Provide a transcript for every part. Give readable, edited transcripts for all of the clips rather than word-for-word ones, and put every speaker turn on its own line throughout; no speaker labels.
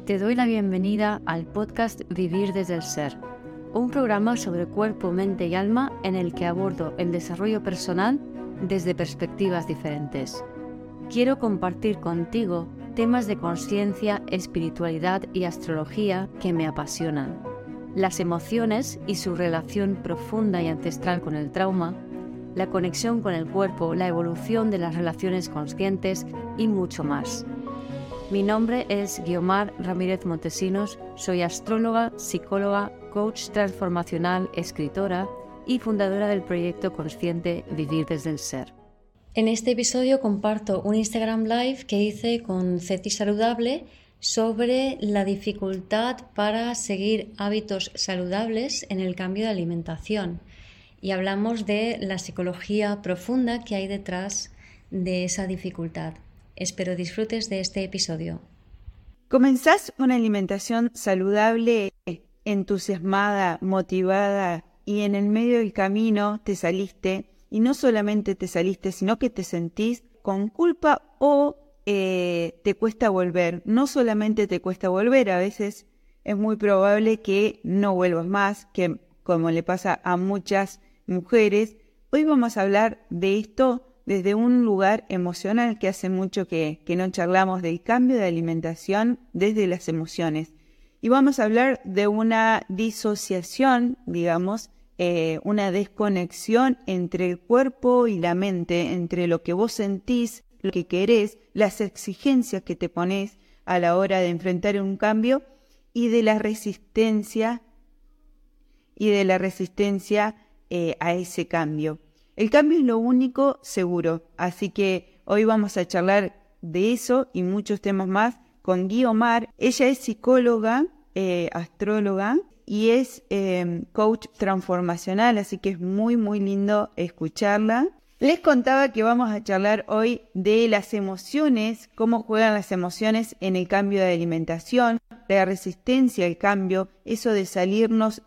Te doy la bienvenida al podcast Vivir desde el Ser, un programa sobre cuerpo, mente y alma en el que abordo el desarrollo personal desde perspectivas diferentes. Quiero compartir contigo temas de conciencia, espiritualidad y astrología que me apasionan, las emociones y su relación profunda y ancestral con el trauma, la conexión con el cuerpo, la evolución de las relaciones conscientes y mucho más. Mi nombre es Guiomar Ramírez Montesinos, soy astróloga, psicóloga, coach transformacional, escritora y fundadora del proyecto consciente Vivir desde el Ser. En este episodio comparto un Instagram Live que hice con Ceci Saludable sobre la dificultad para seguir hábitos saludables en el cambio de alimentación. Y hablamos de la psicología profunda que hay detrás de esa dificultad. Espero disfrutes de este episodio.
¿Comenzás una alimentación saludable, entusiasmada, motivada y en el medio del camino te saliste y no solamente te saliste, sino que te sentís con culpa o te cuesta volver? No solamente te cuesta volver, a veces es muy probable que no vuelvas más, que como le pasa a muchas mujeres. Hoy vamos a hablar de esto desde un lugar emocional, que hace mucho que no charlamos del cambio de alimentación desde las emociones. Y vamos a hablar de una disociación, digamos, una desconexión entre el cuerpo y la mente, entre lo que vos sentís, lo que querés, las exigencias que te ponés a la hora de enfrentar un cambio y de la resistencia a ese cambio. El cambio es lo único seguro, así que hoy vamos a charlar de eso y muchos temas más con Guiomar. Ella es psicóloga, astróloga y es coach transformacional, así que es muy lindo escucharla. Les contaba que vamos a charlar hoy de las emociones, cómo juegan las emociones en el cambio de alimentación, la resistencia al cambio, eso de salirnos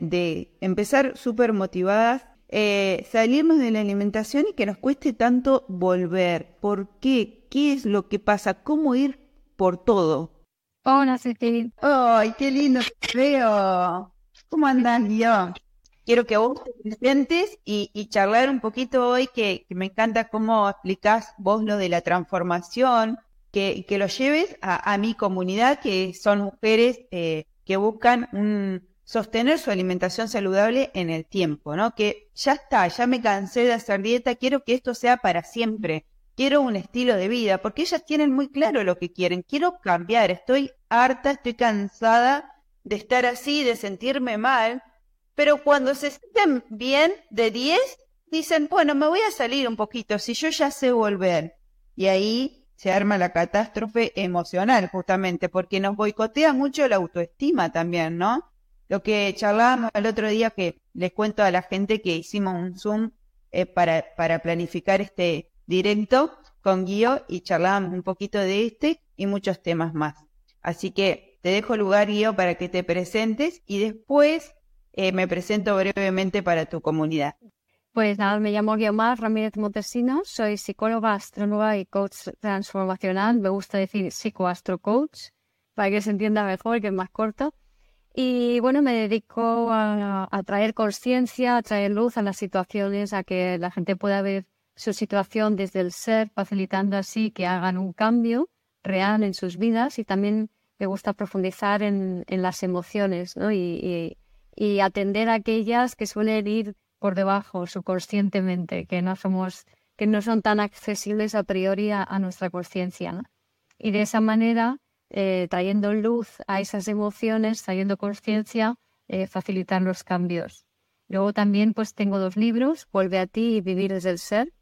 de empezar súper motivadas, salirnos de la alimentación y que nos cueste tanto volver. ¿Por qué? ¿Qué es lo que pasa? ¿Cómo ir por todo?
Hola, Ceci.
¡Ay, qué lindo te veo! ¿Cómo andás, Guión? Quiero que vos te presentes y charlar un poquito hoy, que me encanta cómo explicás vos lo de la transformación, que lo lleves a mi comunidad, que son mujeres que buscan sostener su alimentación saludable en el tiempo, ¿no? Que ya está, ya me cansé de hacer dieta, quiero que esto sea para siempre, quiero un estilo de vida, porque ellas tienen muy claro lo que quieren, quiero cambiar, estoy harta, estoy cansada de estar así, de sentirme mal, pero cuando se sienten bien de 10, dicen, bueno, me voy a salir un poquito, si yo ya sé volver. Y ahí se arma la catástrofe emocional, justamente, porque nos boicotea mucho la autoestima también, ¿no? Lo que charlábamos el otro día, que les cuento a la gente que hicimos un Zoom para planificar este directo con Guío y charlábamos un poquito de y muchos temas más. Así que te dejo lugar, Guío, para que te presentes y después me presento brevemente para tu comunidad.
Pues nada, me llamo Guiomar Ramírez Montesinos, soy psicóloga, astróloga y coach transformacional. Me gusta decir psicoastrocoach para que se entienda mejor, que es más corto. Y bueno, me dedico a traer conciencia, a traer luz a las situaciones, a que la gente pueda ver su situación desde el ser, facilitando así que hagan un cambio real en sus vidas. Y también me gusta profundizar en las emociones, ¿no? Y atender a aquellas que suelen ir por debajo subconscientemente, que no son tan accesibles a priori a nuestra conciencia, ¿no? Y de esa manera, trayendo luz a esas emociones, trayendo conciencia, facilitar los cambios. Luego también pues tengo 2 libros, Vuelve a ti y Vivir desde el Ser,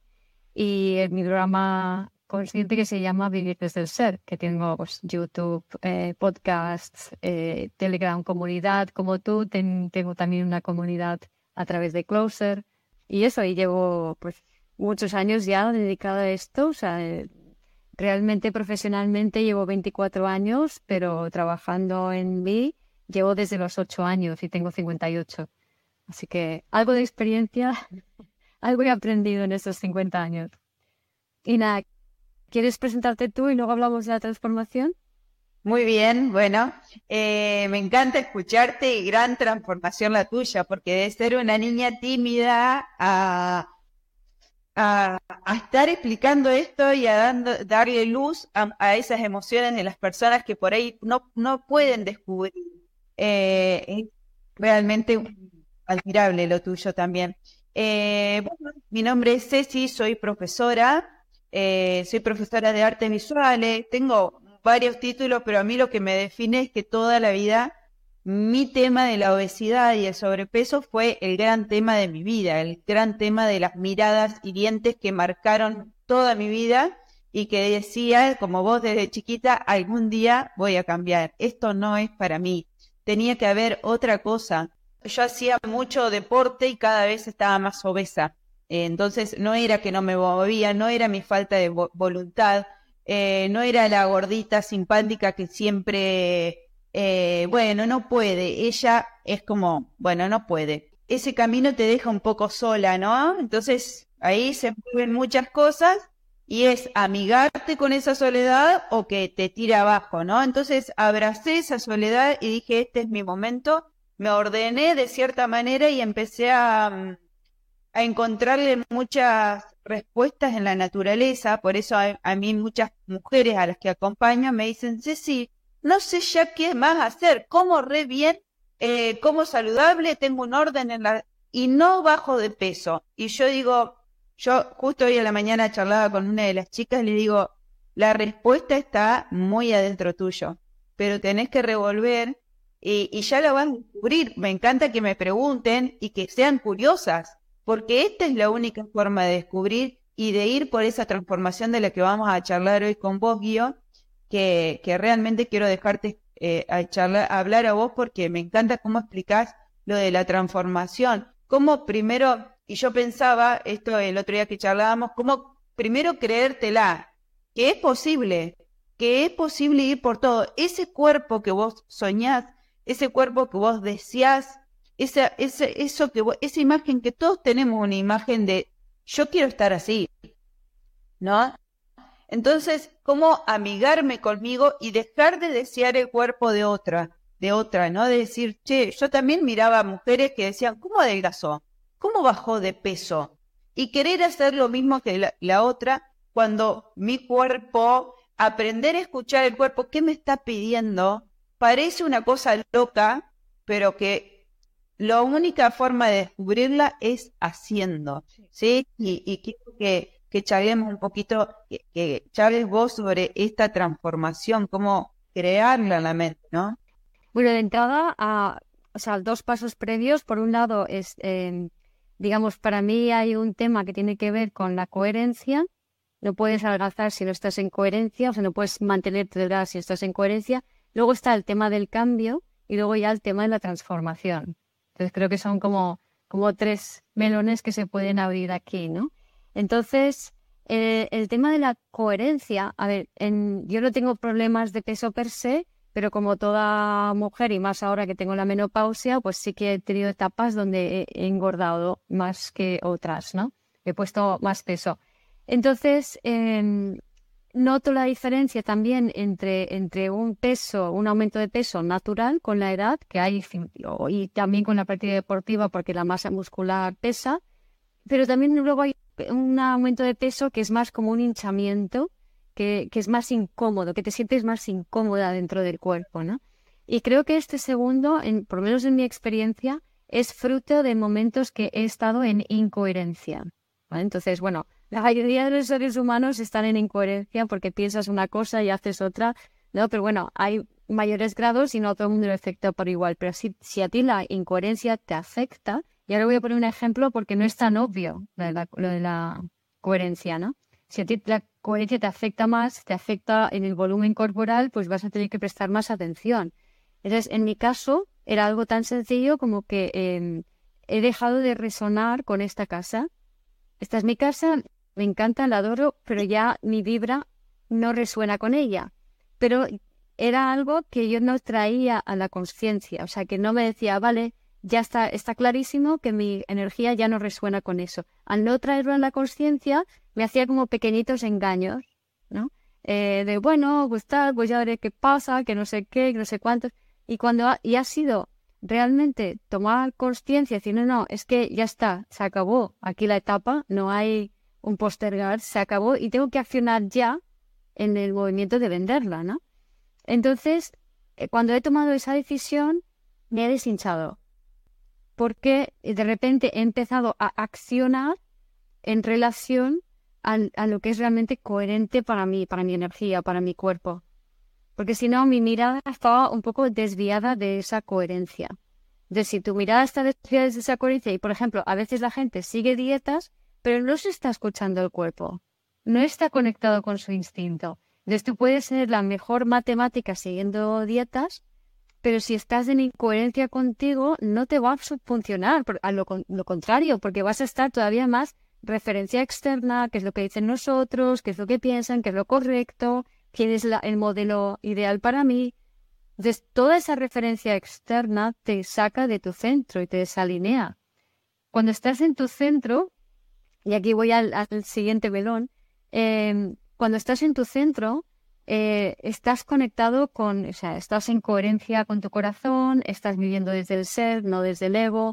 y mi programa consciente que se llama Vivir desde el Ser, que tengo pues, YouTube, podcasts, Telegram, comunidad como tú, tengo también una comunidad a través de Closer, y llevo pues muchos años ya dedicada a esto, o sea, realmente profesionalmente llevo 24 años, pero trabajando en mí llevo desde los 8 años y tengo 58. Así que algo de experiencia, algo he aprendido en estos 50 años. Y nada, ¿quieres presentarte tú y luego hablamos de la transformación?
Muy bien, bueno, me encanta escucharte y gran transformación la tuya, porque de ser una niña tímida a estar explicando esto y darle luz a esas emociones de las personas que por ahí no pueden descubrir. Es realmente admirable lo tuyo también. Bueno, mi nombre es Ceci, soy profesora de artes visuales, tengo varios títulos, pero a mí lo que me define es que toda la vida mi tema de la obesidad y el sobrepeso fue el gran tema de mi vida, el gran tema de las miradas hirientes que marcaron toda mi vida y que decía, como vos desde chiquita, algún día voy a cambiar. Esto no es para mí. Tenía que haber otra cosa. Yo hacía mucho deporte y cada vez estaba más obesa. Entonces no era que no me movía, no era mi falta de voluntad, no era la gordita simpática que siempre bueno, no puede, ella es como, bueno, no puede. Ese camino te deja un poco sola, ¿no? Entonces ahí se mueven muchas cosas y es amigarte con esa soledad o que te tira abajo, ¿no? Entonces abracé esa soledad y dije, este es mi momento, me ordené de cierta manera y empecé a encontrarle muchas respuestas en la naturaleza, por eso a mí muchas mujeres a las que acompaño me dicen, Ceci, no sé ya qué más hacer, como re bien, como saludable, tengo un orden y no bajo de peso. Y yo digo, yo justo hoy a la mañana charlaba con una de las chicas y le digo, la respuesta está muy adentro tuyo, pero tenés que revolver y ya la vas a descubrir. Me encanta que me pregunten y que sean curiosas, porque esta es la única forma de descubrir y de ir por esa transformación de la que vamos a charlar hoy con vos, Guío, que realmente quiero dejarte a hablar a vos porque me encanta cómo explicás lo de la transformación. Cómo primero, y yo pensaba, esto el otro día que charlábamos, cómo primero creértela, que es posible ir por todo. Ese cuerpo que vos soñás, ese cuerpo que vos deseás, esa imagen que todos tenemos una imagen de yo quiero estar así, ¿no? Entonces, ¿cómo amigarme conmigo y dejar de desear el cuerpo de otra, ¿no? De decir, che, yo también miraba a mujeres que decían, ¿cómo adelgazó? ¿Cómo bajó de peso? Y querer hacer lo mismo que la otra cuando mi cuerpo, aprender a escuchar el cuerpo, ¿qué me está pidiendo? Parece una cosa loca, pero que la única forma de descubrirla es haciendo, ¿sí? Y quiero que charlemos un poquito, que charles vos sobre esta transformación, cómo crearla en la mente, ¿no?
Bueno, de entrada, o sea, dos pasos previos. Por un lado, digamos, para mí hay un tema que tiene que ver con la coherencia. No puedes adelgazar si no estás en coherencia, o sea, no puedes mantenerte delgada si estás en coherencia. Luego está el tema del cambio y luego ya el tema de la transformación. Entonces creo que son como tres melones que se pueden abrir aquí, ¿no? Entonces, el tema de la coherencia, a ver, yo no tengo problemas de peso per se, pero como toda mujer y más ahora que tengo la menopausia, pues sí que he tenido etapas donde he engordado más que otras, ¿no? He puesto más peso. Entonces, noto la diferencia también entre un aumento de peso natural con la edad que hay y también con la práctica deportiva porque la masa muscular pesa, pero también luego hay un aumento de peso que es más como un hinchamiento, que es más incómodo, que te sientes más incómoda dentro del cuerpo, ¿no? Y creo que este segundo, por lo menos en mi experiencia, es fruto de momentos que he estado en incoherencia, ¿vale? Entonces, bueno, la mayoría de los seres humanos están en incoherencia porque piensas una cosa y haces otra, ¿no? Pero bueno, hay mayores grados y no todo el mundo lo afecta por igual. Pero si a ti la incoherencia te afecta, y ahora voy a poner un ejemplo porque no es tan obvio lo de la coherencia, ¿no? Si a ti la coherencia te afecta más, te afecta en el volumen corporal, pues vas a tener que prestar más atención. Entonces, en mi caso, era algo tan sencillo como que he dejado de resonar con esta casa. Esta es mi casa, me encanta, la adoro, pero ya mi vibra no resuena con ella. Pero era algo que yo no traía a la conciencia, o sea, que no me decía, vale, ya está clarísimo que mi energía ya no resuena con eso. Al no traerlo a la conciencia, me hacía como pequeñitos engaños, ¿no? de bueno, pues tal, pues ya veré qué pasa, que no sé qué, que no sé cuánto. Y cuando ha sido realmente tomar conciencia, decir, no, es que ya está, se acabó aquí la etapa, no hay un postergar, se acabó y tengo que accionar ya en el movimiento de venderla, ¿no? Entonces, cuando he tomado esa decisión, me he deshinchado, porque de repente he empezado a accionar en relación a lo que es realmente coherente para mí, para mi energía, para mi cuerpo. Porque si no, mi mirada estaba un poco desviada de esa coherencia. De si tu mirada está desviada de esa coherencia y, por ejemplo, a veces la gente sigue dietas, pero no se está escuchando el cuerpo, no está conectado con su instinto. Entonces tú puedes ser la mejor matemática siguiendo dietas, pero si estás en incoherencia contigo, no te va a funcionar, a lo contrario, porque vas a estar todavía más referencia externa, qué es lo que dicen nosotros, qué es lo que piensan, qué es lo correcto, quién es el modelo ideal para mí. Entonces, toda esa referencia externa te saca de tu centro y te desalinea. Cuando estás en tu centro, y aquí voy al siguiente melón, cuando estás en tu centro, estás conectado o sea, estás en coherencia con tu corazón, estás viviendo desde el ser, no desde el ego,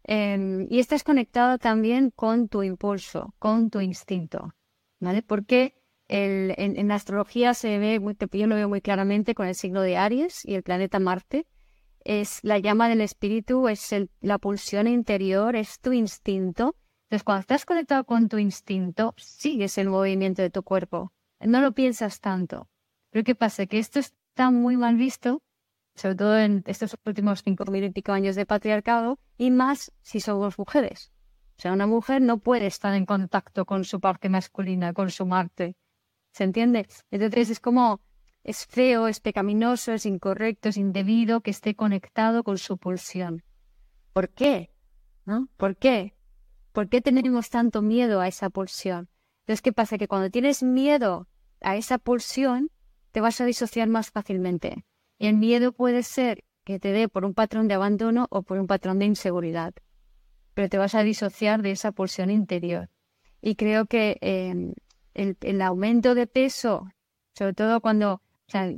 y estás conectado también con tu impulso, con tu instinto, ¿vale? Porque en la astrología yo lo veo muy claramente con el signo de Aries y el planeta Marte. Es la llama del espíritu, es la pulsión interior, es tu instinto. Entonces, cuando estás conectado con tu instinto, sigues el movimiento de tu cuerpo. No lo piensas tanto. Pero ¿qué pasa? Que esto está muy mal visto, sobre todo en estos últimos 5.000 y pico años de patriarcado, y más si somos mujeres. O sea, una mujer no puede estar en contacto con su parte masculina, con su Marte. ¿Se entiende? Entonces es feo, es pecaminoso, es incorrecto, es indebido que esté conectado con su pulsión. ¿Por qué? ¿No? ¿Por qué? ¿Por qué tenemos tanto miedo a esa pulsión? Entonces, ¿qué pasa? Que cuando tienes miedo a esa pulsión, te vas a disociar más fácilmente. Y el miedo puede ser que te dé por un patrón de abandono o por un patrón de inseguridad. Pero te vas a disociar de esa pulsión interior. Y creo que el aumento de peso, sobre todo cuando, o sea,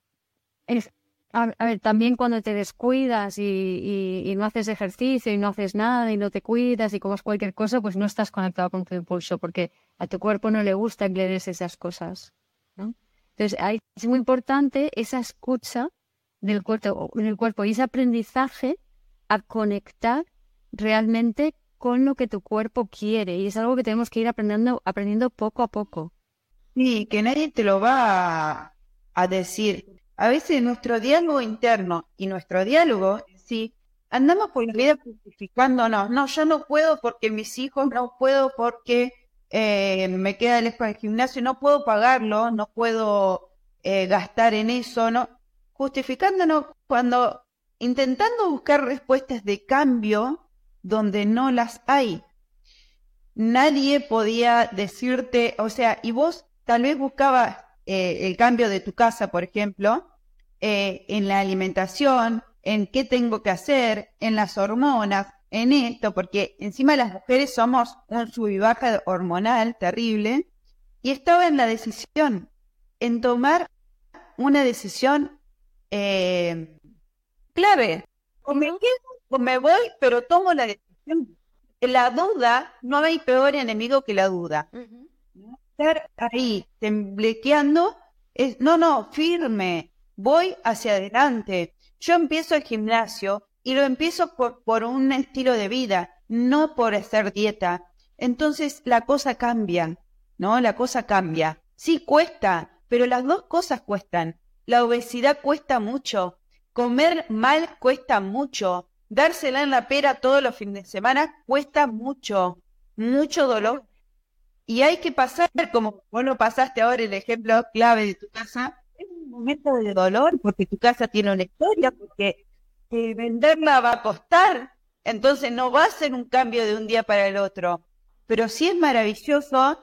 a ver, también cuando te descuidas y no haces ejercicio y no haces nada y no te cuidas y comes cualquier cosa, pues no estás conectado con tu impulso porque a tu cuerpo no le gusta que le des esas cosas, ¿no? Entonces, es muy importante esa escucha del cuerpo y ese aprendizaje a conectar realmente con lo que tu cuerpo quiere. Y es algo que tenemos que ir aprendiendo poco a poco.
Sí, que nadie te lo va a decir. A veces nuestro diálogo interno y nuestro diálogo, sí, andamos por la vida justificándonos. No, yo no puedo porque mis hijos, no puedo porque me queda lejos del gimnasio, no puedo pagarlo, no puedo gastar en eso, no. Justificándonos cuando intentando buscar respuestas de cambio donde no las hay. Nadie podía decirte, o sea, y vos tal vez buscabas el cambio de tu casa, por ejemplo, en la alimentación, en qué tengo que hacer, en las hormonas, en esto, porque encima las mujeres somos un sub y baja hormonal terrible, y estaba en la decisión, en tomar una decisión clave. O me quedo o me voy, pero tomo la decisión. La duda, no hay peor enemigo que la duda. ¿No? Estar ahí temblequeando es, no, firme, voy hacia adelante. Yo empiezo el gimnasio y lo empiezo por un estilo de vida, no por hacer dieta. Entonces la cosa cambia, ¿no? La cosa cambia. Sí cuesta, pero las dos cosas cuestan. La obesidad cuesta mucho, comer mal cuesta mucho, dársela en la pera todos los fines de semana cuesta mucho, mucho dolor. Y hay que pasar, como vos lo pasaste ahora el ejemplo clave de tu casa, es un momento de dolor porque tu casa tiene una historia, porque venderla va a costar, entonces no va a ser un cambio de un día para el otro. Pero sí es maravilloso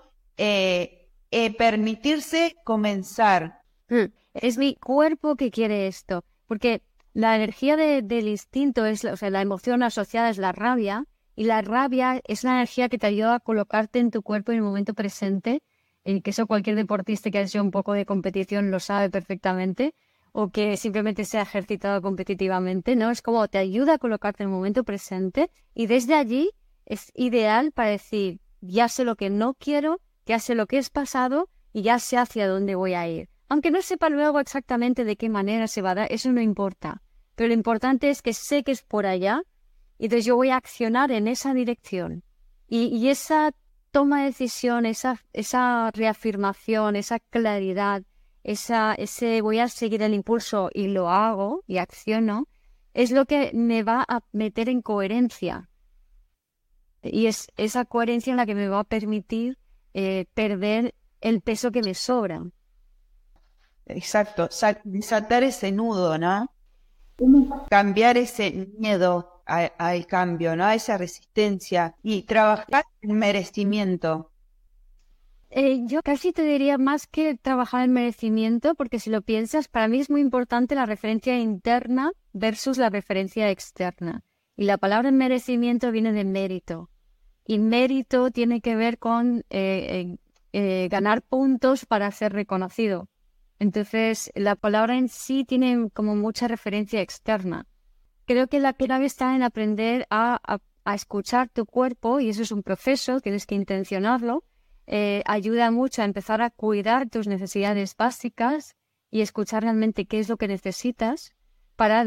permitirse comenzar.
Es mi cuerpo que quiere esto, porque la energía del instinto, o sea, la emoción asociada es la rabia, y la rabia es la energía que te ayuda a colocarte en tu cuerpo en el momento presente, que eso cualquier deportista que haya hecho un poco de competición lo sabe perfectamente, o que simplemente se ha ejercitado competitivamente, ¿no? Es como te ayuda a colocarte en el momento presente y desde allí es ideal para decir, ya sé lo que no quiero, ya sé lo que es pasado y ya sé hacia dónde voy a ir. Aunque no sepa luego exactamente de qué manera se va a dar, eso no importa. Pero lo importante es que sé que es por allá y entonces yo voy a accionar en esa dirección. Y esa toma de decisión, esa reafirmación, esa claridad, ese voy a seguir el impulso y lo hago y acciono, es lo que me va a meter en coherencia. Y es esa coherencia en la que me va a permitir perder el peso que me sobra.
Exacto, desatar ese nudo, ¿no? ¿Cómo cambiar ese miedo al cambio, ¿no? A esa resistencia y trabajar en merecimiento.
Yo casi te diría más que trabajar el merecimiento, porque si lo piensas, para mí es muy importante la referencia interna versus la referencia externa. Y la palabra merecimiento viene de mérito. Y mérito tiene que ver con ganar puntos para ser reconocido. Entonces, la palabra en sí tiene como mucha referencia externa. Creo que la clave está en aprender a escuchar tu cuerpo, y eso es un proceso, tienes que intencionarlo. Ayuda mucho a empezar a cuidar tus necesidades básicas y escuchar realmente qué es lo que necesitas para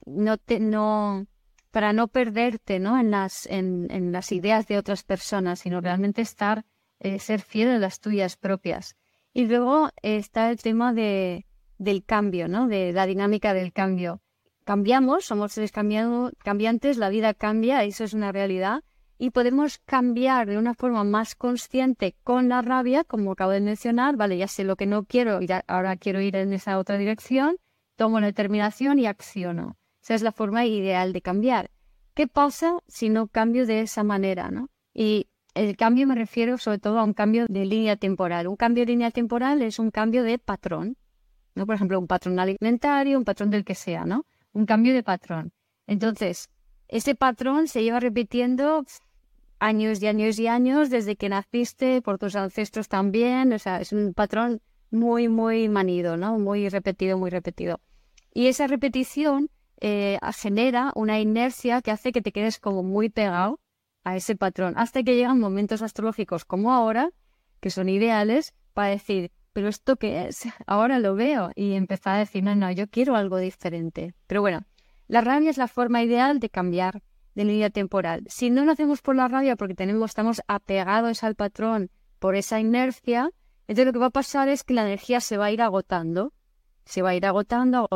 no perderte, ¿no? en las ideas de otras personas, sino realmente ser fiel a las tuyas propias. Y luego está el tema del cambio, ¿no? De la dinámica del cambio. Cambiamos, somos seres cambiantes, la vida cambia, eso es una realidad. Y podemos cambiar de una forma más consciente con la rabia, como acabo de mencionar, vale, ya sé lo que no quiero y ahora quiero ir en esa otra dirección, tomo la determinación y acciono. Esa es la forma ideal de cambiar. ¿Qué pasa si no cambio de esa manera, ¿no? Y el cambio me refiero sobre todo a un cambio de línea temporal. Un cambio de línea temporal es un cambio de patrón, ¿no? Por ejemplo, un patrón alimentario, un patrón del que sea, ¿no? Un cambio de patrón. Entonces, ese patrón se lleva repitiendo años y años y años desde que naciste, por tus ancestros también. O sea, es un patrón muy, muy manido, ¿no? Muy repetido, muy repetido. Y esa repetición genera una inercia que hace que te quedes como muy pegado a ese patrón, hasta que llegan momentos astrológicos como ahora, que son ideales para decir, ¿pero esto qué es? Ahora lo veo, y empezar a decir, no, yo quiero algo diferente. Pero bueno, la rabia es la forma ideal de cambiar de línea temporal. Si no lo hacemos por la rabia porque estamos apegados al patrón por esa inercia, entonces lo que va a pasar es que la energía se va a ir agotando. Se va a ir agotando,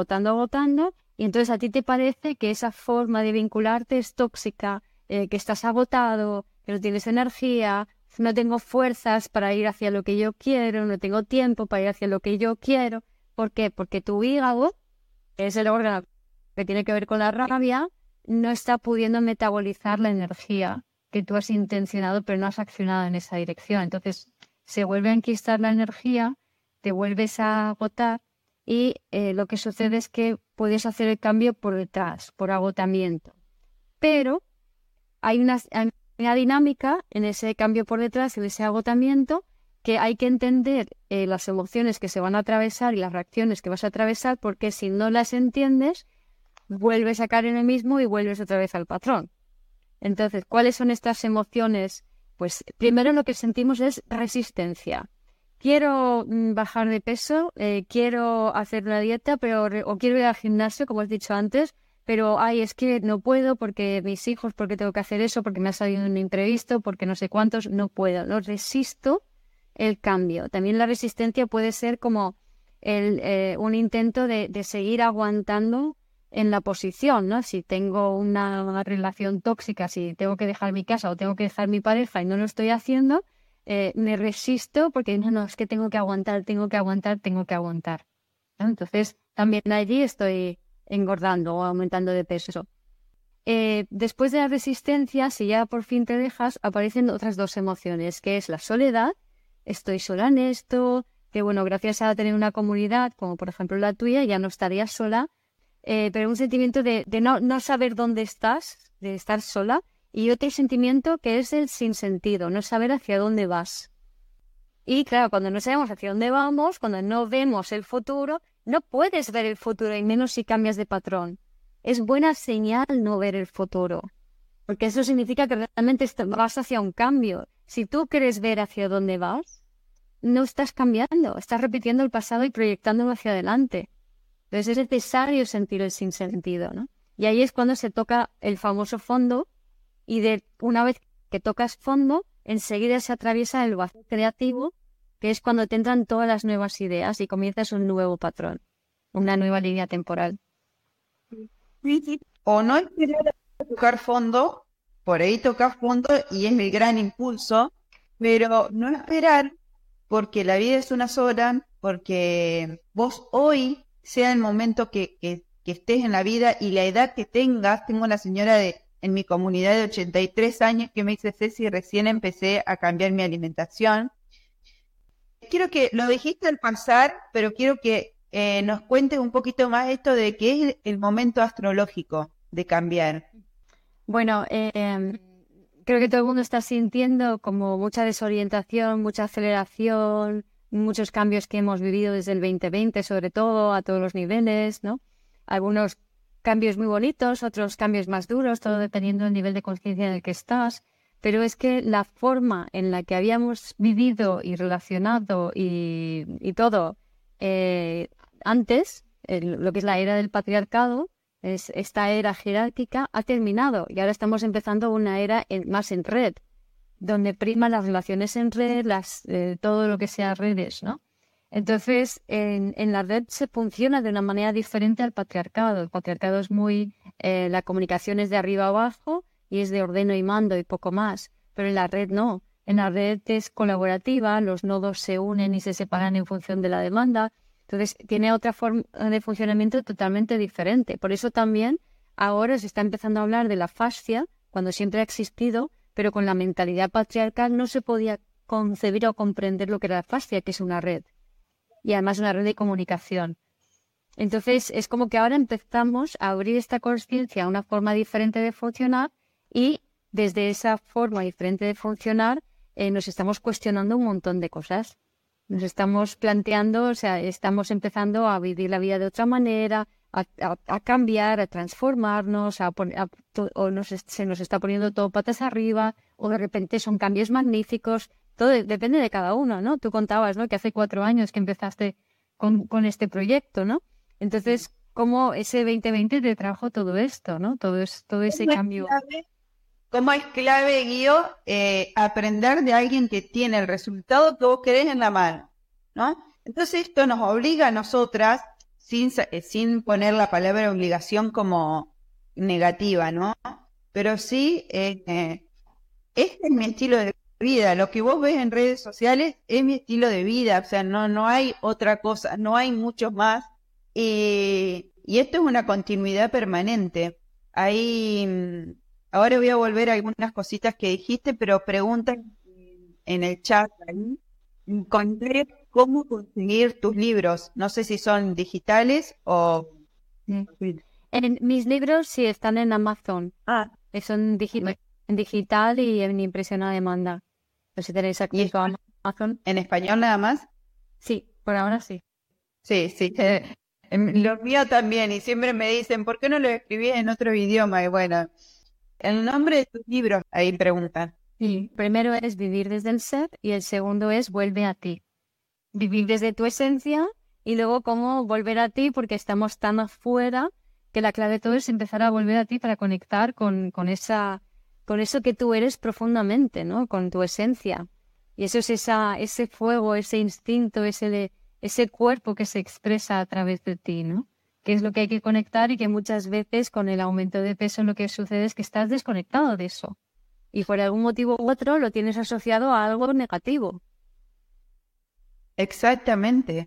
y entonces a ti te parece que esa forma de vincularte es tóxica, que estás agotado, que no tienes energía, no tengo fuerzas para ir hacia lo que yo quiero, no tengo tiempo para ir hacia lo que yo quiero. ¿Por qué? Porque tu hígado, que es el órgano que tiene que ver con la rabia, no está pudiendo metabolizar la energía que tú has intencionado pero no has accionado en esa dirección. Entonces se vuelve a enquistar la energía, te vuelves a agotar y lo que sucede es que puedes hacer el cambio por detrás, por agotamiento. Pero hay una dinámica en ese cambio por detrás, en ese agotamiento, que hay que entender las emociones que se van a atravesar y las reacciones que vas a atravesar, porque si no las entiendes, vuelves a caer en el mismo y vuelves otra vez al patrón. Entonces, ¿cuáles son estas emociones? Pues primero lo que sentimos es resistencia. Quiero bajar de peso, quiero hacer una dieta, o quiero ir al gimnasio, como has dicho antes, pero es que no puedo porque mis hijos, porque tengo que hacer eso, porque me ha salido un imprevisto, porque no sé cuántos, no puedo. No resisto el cambio. También la resistencia puede ser como un intento de seguir aguantando en la posición, ¿no? Si tengo una relación tóxica, si tengo que dejar mi casa o tengo que dejar mi pareja y no lo estoy haciendo, me resisto porque no, es que tengo que aguantar, ¿no? Entonces, también allí estoy engordando o aumentando de peso. Después de la resistencia, si ya por fin te dejas, aparecen otras dos emociones, que es la soledad. Estoy sola en esto, que bueno, gracias a tener una comunidad, como por ejemplo la tuya, ya no estarías sola, pero un sentimiento de no saber dónde estás, de estar sola, y otro sentimiento que es el sinsentido, no saber hacia dónde vas. Y claro, cuando no sabemos hacia dónde vamos, cuando no vemos el futuro, no puedes ver el futuro, y menos si cambias de patrón. Es buena señal no ver el futuro, porque eso significa que realmente vas hacia un cambio. Si tú quieres ver hacia dónde vas, no estás cambiando, estás repitiendo el pasado y proyectándolo hacia adelante. Entonces es necesario sentir el sinsentido, ¿no? Y ahí es cuando se toca el famoso fondo, y una vez que tocas fondo, enseguida se atraviesa el vacío creativo, que es cuando te entran todas las nuevas ideas y comienzas un nuevo patrón, una nueva línea temporal.
O no esperar a tocar fondo, por ahí tocas fondo y es el gran impulso, pero no esperar, porque la vida es una sola, porque vos hoy sea el momento que estés en la vida y la edad que tengas. Tengo una señora en mi comunidad de 83 años que me dice: Ceci, recién empecé a cambiar mi alimentación. Quiero que lo dijiste al pasar, pero quiero que nos cuentes un poquito más esto de qué es el momento astrológico de cambiar.
Bueno, creo que todo el mundo está sintiendo como mucha desorientación, mucha aceleración, muchos cambios que hemos vivido desde el 2020, sobre todo a todos los niveles, ¿no? Algunos cambios muy bonitos, otros cambios más duros, todo dependiendo del nivel de conciencia en el que estás. Pero es que la forma en la que habíamos vivido y relacionado y todo antes, lo que es la era del patriarcado, esta era jerárquica, ha terminado y ahora estamos empezando una era más en red, donde priman las relaciones en red, todo lo que sea redes, ¿no? Entonces, en la red se funciona de una manera diferente al patriarcado. El patriarcado es muy... la comunicación es de arriba a abajo y es de ordeno y mando y poco más. Pero en la red no. En la red es colaborativa, los nodos se unen y se separan en función de la demanda. Entonces, tiene otra forma de funcionamiento totalmente diferente. Por eso también ahora se está empezando a hablar de la fascia, cuando siempre ha existido, pero con la mentalidad patriarcal no se podía concebir o comprender lo que era la fascia, que es una red. Y además una red de comunicación. Entonces es como que ahora empezamos a abrir esta consciencia a una forma diferente de funcionar, y desde esa forma diferente de funcionar nos estamos cuestionando un montón de cosas. Nos estamos planteando, o sea, estamos empezando a vivir la vida de otra manera, a cambiar, a transformarnos, se nos está poniendo todo patas arriba, o de repente son cambios magníficos. Todo depende de cada uno, ¿no? Tú contabas, ¿no?, que hace 4 años que empezaste con este proyecto, ¿no? Entonces, ¿cómo ese 2020 te trajo todo esto, ¿no? Todo ese cambio.
¿Cómo es clave, Guío, aprender de alguien que tiene el resultado que vos querés en la mano, ¿no? Entonces esto nos obliga a nosotras, sin poner la palabra obligación como negativa, ¿no? Pero sí, este es mi estilo de vida. Lo que vos ves en redes sociales es mi estilo de vida. O sea, no hay otra cosa, no hay muchos más. Y esto es una continuidad permanente. Ahí, ahora voy a volver a algunas cositas que dijiste, pero preguntan en el chat ahí. Encontré cómo conseguir tus libros. No sé si son digitales o...
Mis libros sí están en Amazon. Son en digital y en impresión a demanda. No sé si tenéis acceso a Amazon.
¿En español nada más?
Sí, por ahora sí.
Sí. Los míos también, y siempre me dicen, ¿por qué no lo escribís en otro idioma? Y bueno, el nombre de tus libros, ahí preguntan.
Sí. Primero es Vivir desde el ser y el segundo es Vuelve a ti. Vivir desde tu esencia y luego cómo volver a ti, porque estamos tan afuera que la clave de todo es empezar a volver a ti para conectar con eso que tú eres profundamente, ¿no? Con tu esencia. Y eso es ese fuego, ese instinto, ese cuerpo que se expresa a través de ti, ¿no? Que es lo que hay que conectar, y que muchas veces con el aumento de peso lo que sucede es que estás desconectado de eso. Y por algún motivo u otro lo tienes asociado a algo negativo.
Exactamente.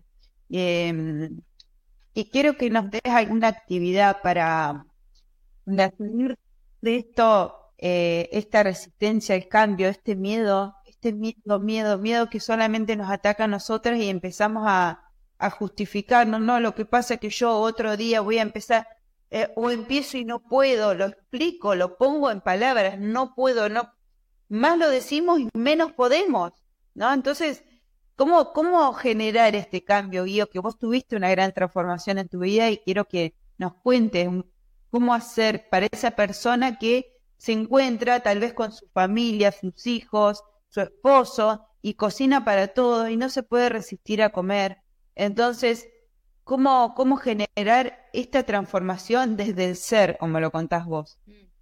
Y quiero que nos des alguna actividad para salir de esto, esta resistencia al cambio, este miedo que solamente nos ataca a nosotras, y empezamos a justificarnos. No, lo que pasa es que yo otro día voy a empezar, o empiezo y no puedo, lo explico, lo pongo en palabras, no puedo, no, más lo decimos y menos podemos, ¿no? Entonces, ¿Cómo generar este cambio, Guío? Que vos tuviste una gran transformación en tu vida y quiero que nos cuentes cómo hacer para esa persona que se encuentra tal vez con su familia, sus hijos, su esposo, y cocina para todos y no se puede resistir a comer. Entonces, ¿cómo generar esta transformación desde el ser, como lo contás vos?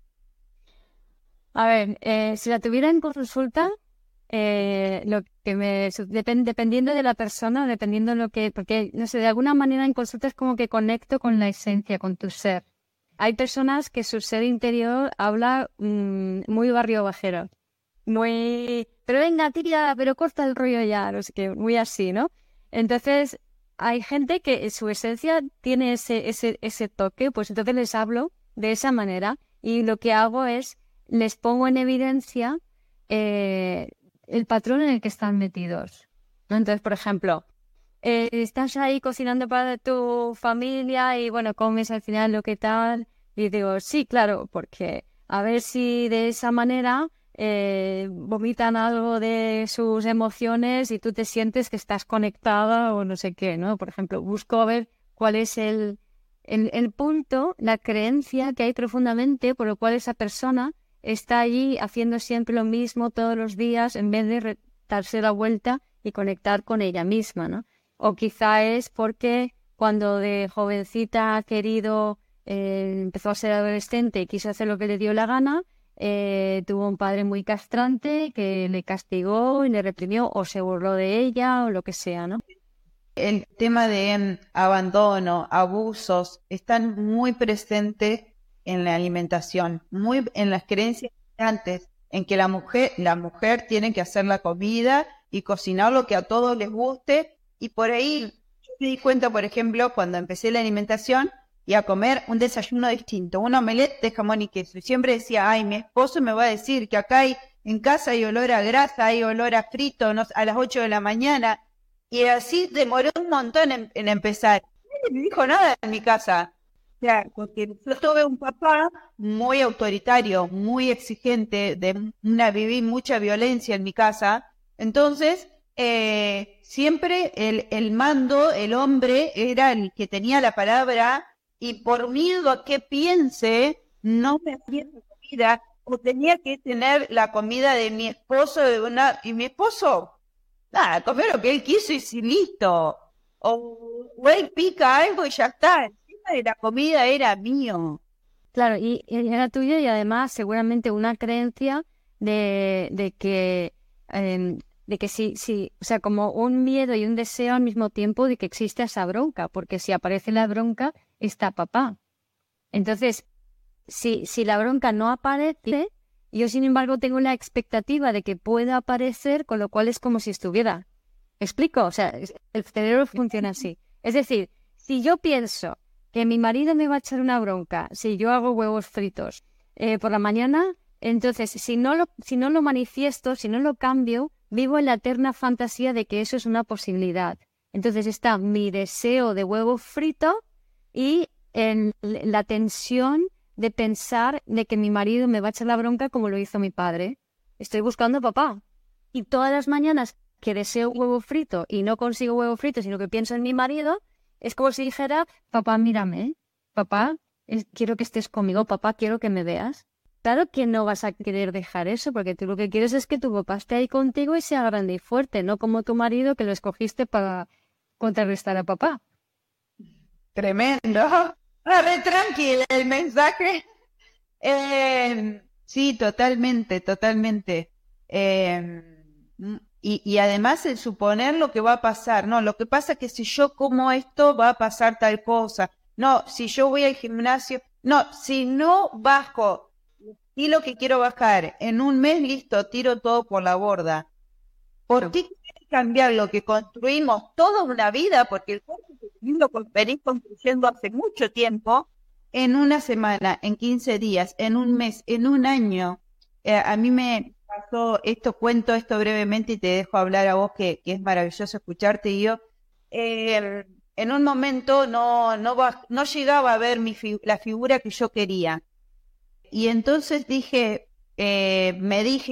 A ver, si la tuviera en consulta, lo que dependiendo de la persona, dependiendo de lo que, porque no sé, de alguna manera en consulta es como que conecto con la esencia, con tu ser. Hay personas que su ser interior habla muy barrio bajero, muy, pero venga, tira, pero corta el rollo ya, no sé qué, muy así, ¿no? Entonces, hay gente que su esencia tiene ese toque, pues entonces les hablo de esa manera y lo que hago es les pongo en evidencia el patrón en el que están metidos, ¿no? Entonces, por ejemplo, estás ahí cocinando para tu familia y bueno, comes al final lo que tal, y digo, sí, claro, porque a ver si de esa manera vomitan algo de sus emociones y tú te sientes que estás conectada o no sé qué, ¿no? Por ejemplo, busco ver cuál es el punto, la creencia que hay profundamente por lo cual esa persona está allí haciendo siempre lo mismo todos los días en vez de darse la vuelta y conectar con ella misma, ¿no? O quizá es porque cuando de jovencita ha querido, empezó a ser adolescente y quiso hacer lo que le dio la gana, tuvo un padre muy castrante que le castigó y le reprimió o se burló de ella o lo que sea, ¿no?
El tema de abandono, abusos, están muy presentes en la alimentación, muy en las creencias antes, en que la mujer tiene que hacer la comida y cocinar lo que a todos les guste, y por ahí yo me di cuenta, por ejemplo, cuando empecé la alimentación y a comer un desayuno distinto, un omelette de jamón y queso, y siempre decía, ay, mi esposo me va a decir que acá en casa hay olor a grasa, hay olor a frito, no, a las 8 de la mañana, y así demoró un montón en empezar. Nadie me dijo nada en mi casa. O sea, porque yo tuve un papá muy autoritario, muy exigente, viví mucha violencia en mi casa. Entonces, siempre el mando, el hombre, era el que tenía la palabra, y por miedo a que piense, no me hacía la comida, o tenía que tener la comida de mi esposo, y mi esposo, nada, comió lo que él quiso y listo. O él pica algo y ya está. Encima de la comida era mío.
Claro, y era tuyo y además seguramente una creencia de que sí, o sea, como un miedo y un deseo al mismo tiempo de que existe esa bronca, porque si aparece la bronca, está papá. Entonces, si la bronca no aparece, yo sin embargo tengo la expectativa de que pueda aparecer, con lo cual es como si estuviera. ¿Me explico? O sea, el cerebro funciona así. Es decir, si yo pienso que mi marido me va a echar una bronca si yo hago huevos fritos por la mañana, entonces si no lo manifiesto, si no lo cambio, vivo en la eterna fantasía de que eso es una posibilidad. Entonces está mi deseo de huevo frito y en la tensión de pensar de que mi marido me va a echar la bronca como lo hizo mi padre. Estoy buscando a papá. Y todas las mañanas que deseo huevo frito y no consigo huevo frito, sino que pienso en mi marido, es como si dijera, papá, mírame, papá, quiero que estés conmigo, papá, quiero que me veas. Claro que no vas a querer dejar eso, porque tú lo que quieres es que tu papá esté ahí contigo y sea grande y fuerte, no como tu marido que lo escogiste para contrarrestar a papá.
Tremendo. Re tranquila el mensaje. Sí, totalmente, totalmente. Y además el suponer lo que va a pasar. No, lo que pasa es que si yo como esto va a pasar tal cosa. No, si yo voy al gimnasio. No, si no bajo y lo que quiero bajar en un mes, listo, tiro todo por la borda. ¿Por qué quieres cambiar lo que construimos toda una vida? Porque el cuerpo que venís construyendo hace mucho tiempo, en una semana, en 15 días, en un mes, en un año. A mí me pasó esto, cuento esto brevemente y te dejo hablar a vos, que es maravilloso escucharte. Y yo, en un momento no llegaba a ver la figura que yo quería. Y entonces me dije,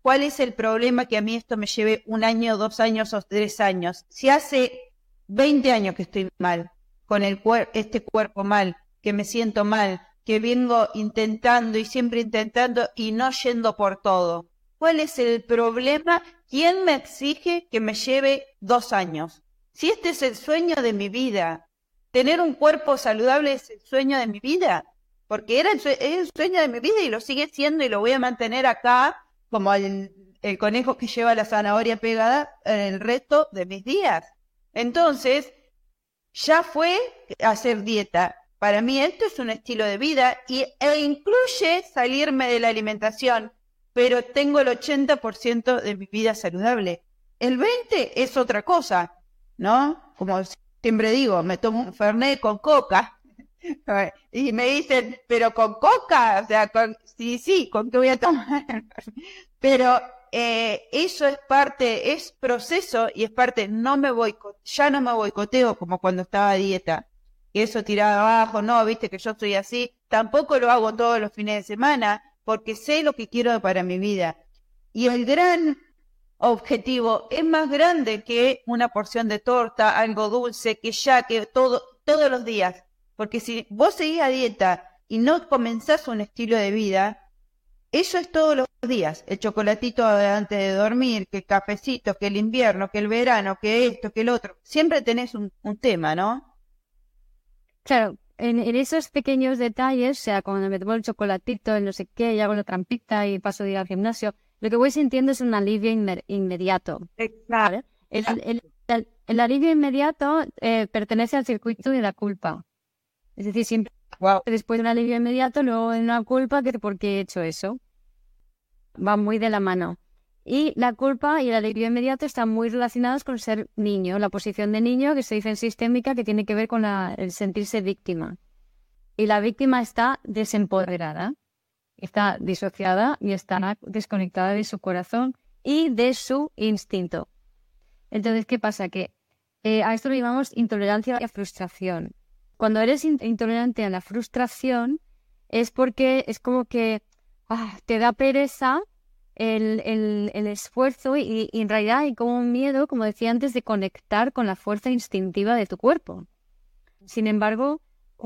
¿cuál es el problema que a mí esto me lleve 1 año, 2 años o 3 años? Si hace 20 años que estoy mal, con este cuerpo mal, que me siento mal, que vengo intentando y siempre intentando y no yendo por todo. ¿Cuál es el problema? ¿Quién me exige que me lleve 2 años? Si este es el sueño de mi vida, tener un cuerpo saludable es el sueño de mi vida, porque es el sueño de mi vida y lo sigue siendo y lo voy a mantener acá como el conejo que lleva la zanahoria pegada el resto de mis días. Entonces, ya fue hacer dieta. Para mí esto es un estilo de vida e incluye salirme de la alimentación, pero tengo el 80% de mi vida saludable. El 20% es otra cosa, ¿no? Como siempre digo, me tomo un Fernet con coca y me dicen, ¿pero con coca? O sea, sí, ¿con qué voy a tomar? Pero eso es parte, es proceso y es parte, ya no me boicoteo como cuando estaba a dieta, que eso tiraba abajo, no, viste que yo soy así, tampoco lo hago todos los fines de semana, porque sé lo que quiero para mi vida. Y el gran objetivo es más grande que una porción de torta, algo dulce, que todos los días. Porque si vos seguís a dieta y no comenzás un estilo de vida, eso es todos los días. El chocolatito antes de dormir, que el cafecito, que el invierno, que el verano, que esto, que el otro. Siempre tenés un tema, ¿no?
Claro, en esos pequeños detalles, o sea, cuando me tomo el chocolatito, el no sé qué, y hago la trampita y paso de ir al gimnasio, lo que voy sintiendo es un alivio inmediato.
Exacto.
El alivio inmediato pertenece al circuito de la culpa. Es decir, siempre después de un alivio inmediato, luego hay una culpa que por qué he hecho eso. Va muy de la mano. Y la culpa y el alivio inmediato están muy relacionados con ser niño, la posición de niño que se dice en sistémica, que tiene que ver con el sentirse víctima. Y la víctima está desempoderada, está disociada y está desconectada de su corazón y de su instinto. Entonces, ¿qué pasa? Que a esto lo llamamos intolerancia a la frustración. Cuando eres intolerante a la frustración es porque es como que te da pereza el esfuerzo y en realidad hay como un miedo, como decía antes, de conectar con la fuerza instintiva de tu cuerpo. Sin embargo,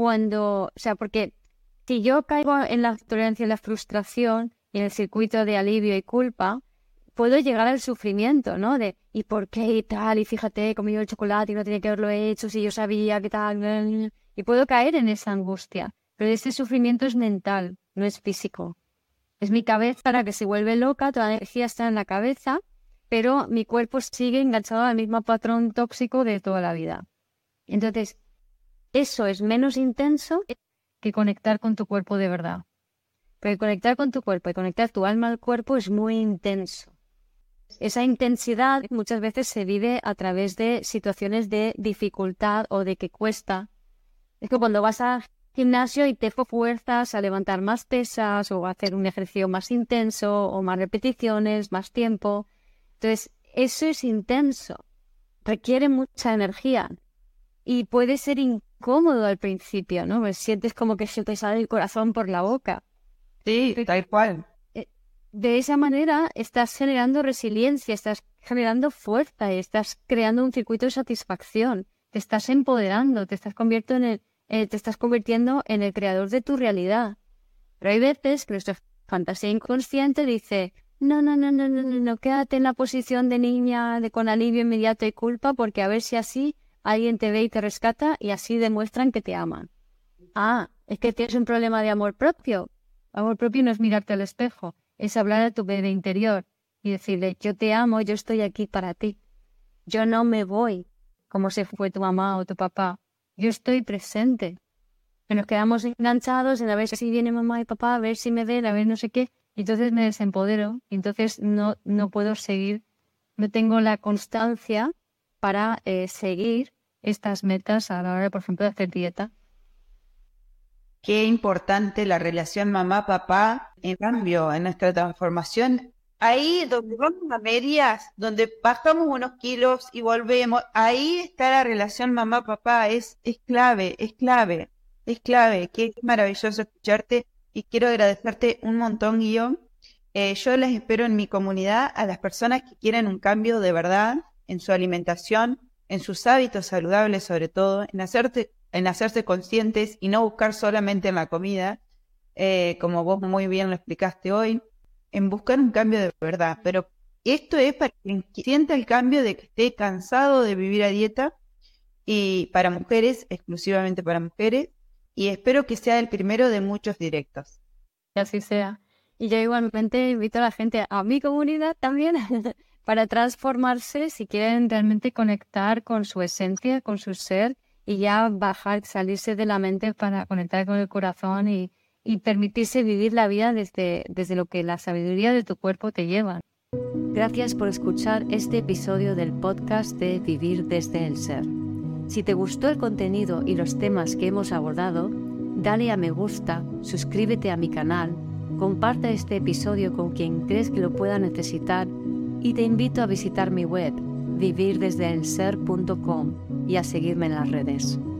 porque si yo caigo en la tolerancia a la frustración y en el circuito de alivio y culpa, puedo llegar al sufrimiento, ¿no? ¿y por qué y tal? Y fíjate, he comido el chocolate y no tenía que haberlo hecho, si yo sabía que tal... Y puedo caer en esa angustia. Pero este sufrimiento es mental, no es físico. Es mi cabeza la que se vuelve loca, toda la energía está en la cabeza, pero mi cuerpo sigue enganchado al mismo patrón tóxico de toda la vida. Entonces, eso es menos intenso que conectar con tu cuerpo de verdad. Pero conectar con tu cuerpo y conectar tu alma al cuerpo es muy intenso. Esa intensidad muchas veces se vive a través de situaciones de dificultad o de que cuesta. Es que cuando vas al gimnasio y te fuerzas a levantar más pesas o a hacer un ejercicio más intenso o más repeticiones, más tiempo. Entonces, eso es intenso. Requiere mucha energía y puede ser incómodo al principio, ¿no? Pues sientes como que se te sale el corazón por la boca.
Sí, tal cual.
De esa manera estás generando resiliencia, estás generando fuerza y estás creando un circuito de satisfacción. Te estás empoderando, te estás convirtiendo en el creador de tu realidad. Pero hay veces que nuestra fantasía inconsciente dice, no, quédate en la posición de niña con alivio inmediato y culpa, porque a ver si así alguien te ve y te rescata y así demuestran que te aman. Es que tienes un problema de amor propio. Amor propio no es mirarte al espejo, es hablar a tu bebé interior y decirle, yo te amo, yo estoy aquí para ti. Yo no me voy como se fue tu mamá o tu papá. Yo estoy presente. Que nos quedamos enganchados en a ver si viene mamá y papá, a ver si me ven, a ver no sé qué. Y entonces me desempodero y entonces no puedo seguir, no tengo la constancia para seguir estas metas a la hora, por ejemplo, de hacer dieta.
Qué importante la relación mamá-papá en cambio, en nuestra transformación. Ahí donde vamos a medias, donde bajamos unos kilos y volvemos, ahí está la relación mamá-papá, es clave. Qué maravilloso escucharte y quiero agradecerte un montón, Guión, Yo les espero en mi comunidad a las personas que quieren un cambio de verdad en su alimentación, en sus hábitos saludables sobre todo, en hacerse conscientes y no buscar solamente en la comida, como vos muy bien lo explicaste hoy, en buscar un cambio de verdad. Pero esto es para quien sienta el cambio de que esté cansado de vivir a dieta, y para mujeres, exclusivamente para mujeres, y espero que sea el primero de muchos directos.
Que así sea. Y yo igualmente invito a la gente, a mi comunidad también, para transformarse si quieren realmente conectar con su esencia, con su ser, y ya bajar, salirse de la mente para conectar con el corazón y permitirse vivir la vida desde lo que la sabiduría de tu cuerpo te lleva. Gracias por escuchar este episodio del podcast de Vivir desde el Ser. Si te gustó el contenido y los temas que hemos abordado, dale a me gusta, suscríbete a mi canal, comparte este episodio con quien crees que lo pueda necesitar y te invito a visitar mi web, vivirdesdeelser.com, y a seguirme en las redes.